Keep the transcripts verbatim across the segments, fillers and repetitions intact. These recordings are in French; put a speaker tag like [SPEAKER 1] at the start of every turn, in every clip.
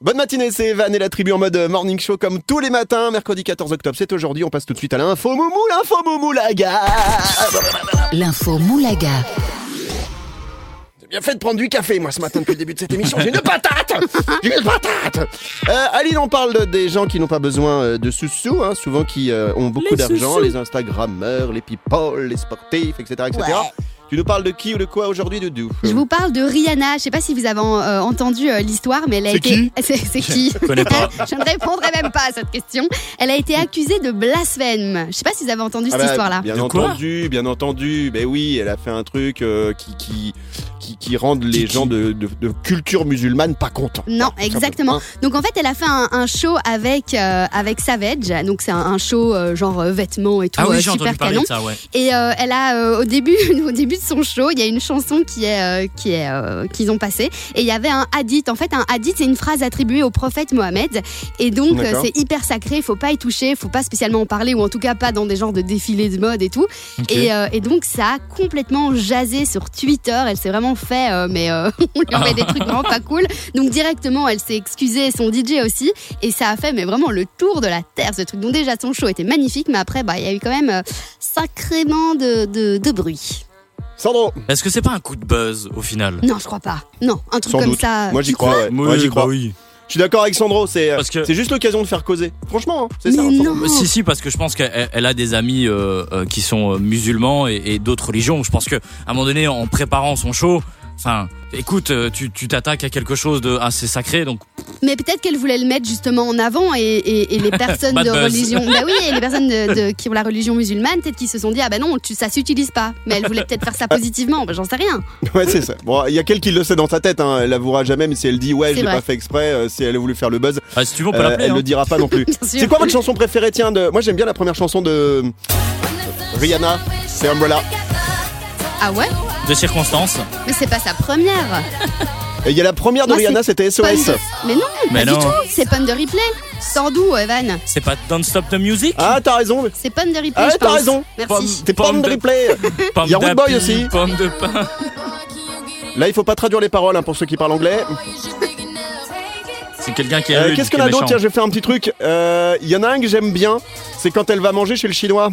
[SPEAKER 1] Bonne matinée, c'est Evan et la tribu en mode morning show comme tous les matins. Mercredi quatorze octobre, c'est aujourd'hui. On passe tout de suite à l'info moumou, l'info moumou-laga.
[SPEAKER 2] L'info moulaga.
[SPEAKER 1] J'ai bien fait de prendre du café, moi, ce matin, depuis le début de cette émission. J'ai une patate J'ai une patate euh, Aline, on parle de, des gens qui n'ont pas besoin de sous-sous, hein, souvent qui euh, ont beaucoup
[SPEAKER 3] les
[SPEAKER 1] d'argent,
[SPEAKER 3] sous-sous.
[SPEAKER 1] les Instagrammeurs, les people, les sportifs, et cetera, et cetera. Ouais. Tu nous parles de qui ou de quoi aujourd'hui, Doudou?
[SPEAKER 3] Je vous parle de Rihanna. Je sais pas si vous avez euh, entendu euh, l'histoire, mais elle a
[SPEAKER 1] c'est
[SPEAKER 3] été.
[SPEAKER 1] Qui
[SPEAKER 3] c'est, c'est qui
[SPEAKER 4] Je connais pas.
[SPEAKER 3] Je ne répondrai même pas à cette question. Elle a été accusée de blasphème. Je sais pas si vous avez entendu
[SPEAKER 1] Ah
[SPEAKER 3] cette
[SPEAKER 1] bah,
[SPEAKER 3] histoire-là.
[SPEAKER 1] Bien
[SPEAKER 4] De quoi
[SPEAKER 1] entendu, bien entendu. Ben oui, elle a fait un truc euh, qui, qui, qui, qui rend les
[SPEAKER 4] Qui-
[SPEAKER 1] gens de, de, de culture musulmane pas contents.
[SPEAKER 3] Non,
[SPEAKER 1] Voilà,
[SPEAKER 3] exactement.
[SPEAKER 1] tout
[SPEAKER 3] Donc en fait, elle a fait un, un show avec euh, avec Savage. Donc c'est un, un show euh, genre euh, vêtements et tout,
[SPEAKER 4] Ah oui,
[SPEAKER 3] euh,
[SPEAKER 4] j'ai
[SPEAKER 3] super
[SPEAKER 4] entendu parler
[SPEAKER 3] canon.
[SPEAKER 4] de ça, ouais.
[SPEAKER 3] Et euh, elle a euh, au début au début de son show, il y a une chanson qui est euh, qui est euh, qu'ils ont passé et il y avait un hadith. En fait, un hadith c'est une phrase attribuée au prophète Mohammed et donc euh,
[SPEAKER 1] D'accord.
[SPEAKER 3] c'est hyper sacré, il faut pas y toucher, faut pas spécialement en parler ou en tout cas pas dans des genres de défilés de mode et tout.
[SPEAKER 4] Ok.
[SPEAKER 3] Et, euh, et donc ça a complètement jasé sur Twitter, elle s'est vraiment fait euh, mais euh, on lui envoie des trucs vraiment pas cool. Donc directement, elle s'est excusée, son D J aussi et ça a fait mais vraiment le tour de la terre ce truc. Donc déjà son show était magnifique mais après bah il y a eu quand même euh, sacrément de, de, de bruit.
[SPEAKER 1] Sandro,
[SPEAKER 4] Est-ce que c'est pas un coup de buzz au final?
[SPEAKER 3] Non, je crois pas. Non, un truc
[SPEAKER 1] sans
[SPEAKER 3] comme
[SPEAKER 1] doute.
[SPEAKER 3] ça.
[SPEAKER 1] Moi j'y
[SPEAKER 3] tu
[SPEAKER 1] crois, ouais.
[SPEAKER 4] Oui,
[SPEAKER 1] Moi j'y
[SPEAKER 4] bah
[SPEAKER 1] crois.
[SPEAKER 4] oui.
[SPEAKER 1] Je suis d'accord avec Sandro, c'est,
[SPEAKER 4] Parce que-
[SPEAKER 1] c'est juste l'occasion de faire causer. Franchement, hein, c'est ça.
[SPEAKER 3] Mais
[SPEAKER 1] hein, Sandro.
[SPEAKER 3] non.
[SPEAKER 4] Si, si, parce que je pense qu'elle elle a des amis euh, euh, qui sont euh, musulmans et, et d'autres religions. Je pense que à un moment donné, en préparant son show, enfin, écoute, euh, tu tu t'attaques à quelque chose de assez sacré, donc
[SPEAKER 3] Mais peut-être qu'elle voulait le mettre justement en avant et, et, et les personnes
[SPEAKER 4] Bad
[SPEAKER 3] de
[SPEAKER 4] buzz.
[SPEAKER 3] religion. Bah oui, et les personnes de, de- qui ont la religion musulmane, peut-être qu'ils se sont dit ah bah non, tu, ça s'utilise pas. Mais elle voulait peut-être faire ça positivement. Bah j'en sais rien.
[SPEAKER 1] Ouais, c'est ça. Bon, il y a quelqu'un qui le sait dans sa tête, hein. Elle l'avouera jamais, mais si elle dit ouais,
[SPEAKER 3] C'est
[SPEAKER 1] je l'ai
[SPEAKER 3] vrai.
[SPEAKER 1] pas fait exprès, euh, si elle a voulu faire le buzz,
[SPEAKER 4] ah, si tu veux, on peut
[SPEAKER 1] euh,
[SPEAKER 4] l'appeler.
[SPEAKER 1] elle
[SPEAKER 4] hein.
[SPEAKER 1] le dira pas non plus.
[SPEAKER 3] Bien sûr.
[SPEAKER 1] C'est quoi votre chanson préférée? Tiens, de... moi j'aime bien la première chanson de Rihanna, c'est Umbrella.
[SPEAKER 3] Ah ouais?
[SPEAKER 4] De circonstances.
[SPEAKER 3] Mais c'est pas sa première.
[SPEAKER 1] Et il y a la première de
[SPEAKER 3] Moi,
[SPEAKER 1] Rihanna,
[SPEAKER 3] c'est
[SPEAKER 1] c'était S O S.
[SPEAKER 3] Pun de- Mais non,
[SPEAKER 4] Mais
[SPEAKER 3] pas
[SPEAKER 4] non.
[SPEAKER 3] du tout. C'est Pun de Replay. Sors d'où, Evan?
[SPEAKER 4] C'est pas Don't Stop the Music?
[SPEAKER 1] Ah, t'as raison.
[SPEAKER 3] C'est Pun de Replay.
[SPEAKER 1] Ah,
[SPEAKER 3] je
[SPEAKER 1] t'as
[SPEAKER 3] pense.
[SPEAKER 1] raison.
[SPEAKER 3] Merci.
[SPEAKER 1] T'es pas
[SPEAKER 4] Pomme
[SPEAKER 1] de
[SPEAKER 4] de-
[SPEAKER 1] replay.
[SPEAKER 4] Pomme
[SPEAKER 1] Il y a Rude Boy
[SPEAKER 4] d'api,
[SPEAKER 1] aussi.
[SPEAKER 4] Pomme de pain.
[SPEAKER 1] Là, il faut pas traduire les paroles hein, pour ceux qui parlent anglais.
[SPEAKER 4] C'est quelqu'un qui est
[SPEAKER 1] Euh,
[SPEAKER 4] rude,
[SPEAKER 1] Qu'est-ce
[SPEAKER 4] qui
[SPEAKER 1] qu'on
[SPEAKER 4] est
[SPEAKER 1] a d'autre?
[SPEAKER 4] méchant.
[SPEAKER 1] Tiens, je vais faire un petit truc. Euh, Il y en a un que j'aime bien. C'est quand elle va manger chez le chinois.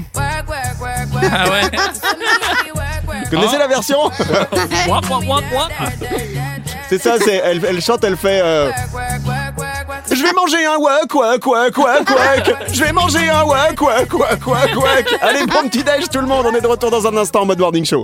[SPEAKER 4] Ah ouais.
[SPEAKER 1] Vous connaissez
[SPEAKER 4] Oh.
[SPEAKER 1] la version?
[SPEAKER 4] Ouah, ouah, ouah, ouah.
[SPEAKER 1] C'est ça, c'est, elle, elle chante, elle fait euh, je vais manger un wak wak wak wak wak. Je vais manger un wak wak wak wak wak. Allez, bon petit déj tout le monde, on est de retour dans un instant en mode morning show.